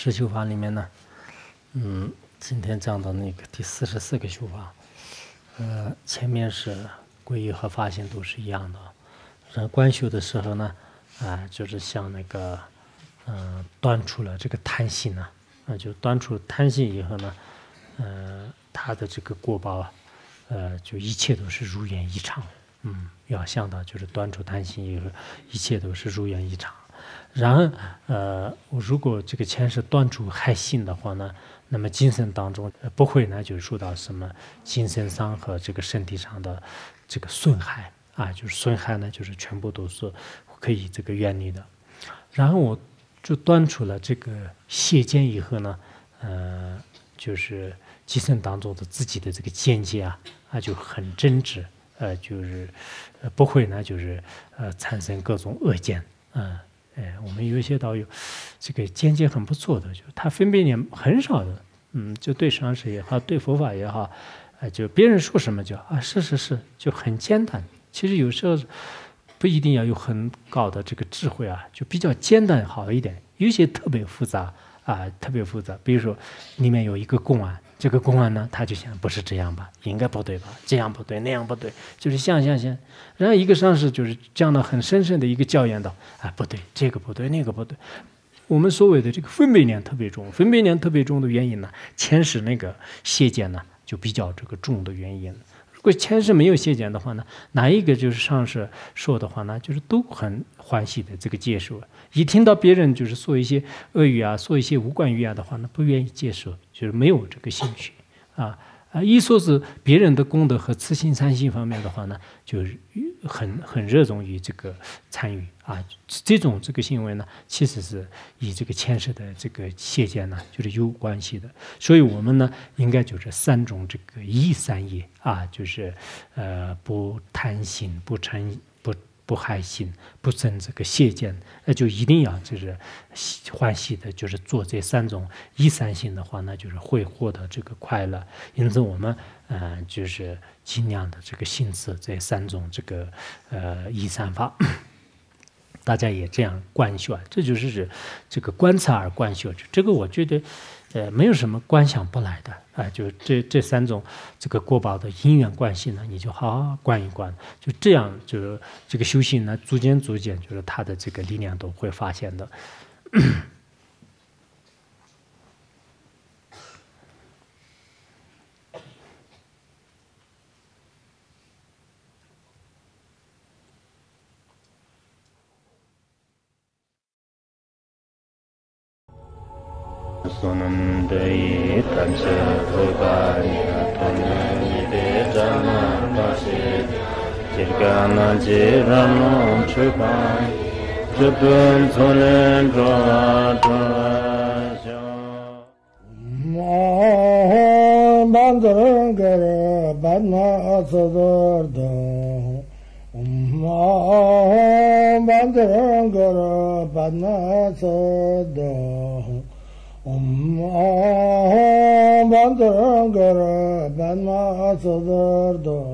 十修法里面呢，今天讲的那个第44个修法，前面是皈依和发心都是一样的。然后观修的时候呢，就是像那个，断除了这个贪心呢，就断除贪心以后呢，他的这个果报，就一切都是如愿以偿。要想到就是断除贪心以后，一切都是如愿以偿。然后，如果这个前世断除害心的话呢，那么今生当中不会呢，就是受到什么精神上和这个身体上的这个损害就是损害呢，就是全部都是可以这个远离的。然后我就断除了这个邪见以后呢，就是今生当中的自己的这个见解就很真挚，就是不会呢，就是产生各种恶见。我们有一些道友，这个见解很不错的，就他分别念很少的，就对上师也好，对佛法也好，就别人说什么就是就很简单。其实有时候不一定要有很高的这个智慧就比较简单好一点。有些特别复杂特别复杂，比如说里面有一个公案，这个公案呢，他就想不是这样吧，应该不对吧，这样不对那样不对，就是想，然后一个上师就是讲了很深的一个教言道，不对，这个不对那个不对。我们所谓的这个分别念特别重，分别念特别重的原因呢，前世那个邪见呢就比较这个重的原因。如果前世没有邪见的话呢，哪一个就是上师说的话呢，就是都很欢喜的这个接受。一听到别人就是说一些恶语说一些无关语的话呢，不愿意接受，就是没有这个兴趣一说是别人的功德和慈心善心方面的话呢，就是很热衷于这个参与这种这个行为呢，其实是与这个前世的这个邪见呢，就是有关系的。所以我们呢，应该就是三种这个一三业就是不贪心、不嗔、不害心、不生这个邪见，就一定要就是欢喜的，就是做这三种一三心的话呢，就是会获得这个快乐。因此我们就是尽量的这个行持这三种这个一三法。大家也这样观修这就是这个观察而观修。这个我觉得没有什么观想不来的就这三种这个果报的因缘关系呢，你就好好观一观，就这样就是这个修行呢，逐渐就是它的这个力量都会发现的。 Sonam dei tamsa thogaya tonne de jana pase jirgana jirano chupai jupun sonen dra bandar gar banna sadar da bandar gar banna sadar bandar gar banna sadar da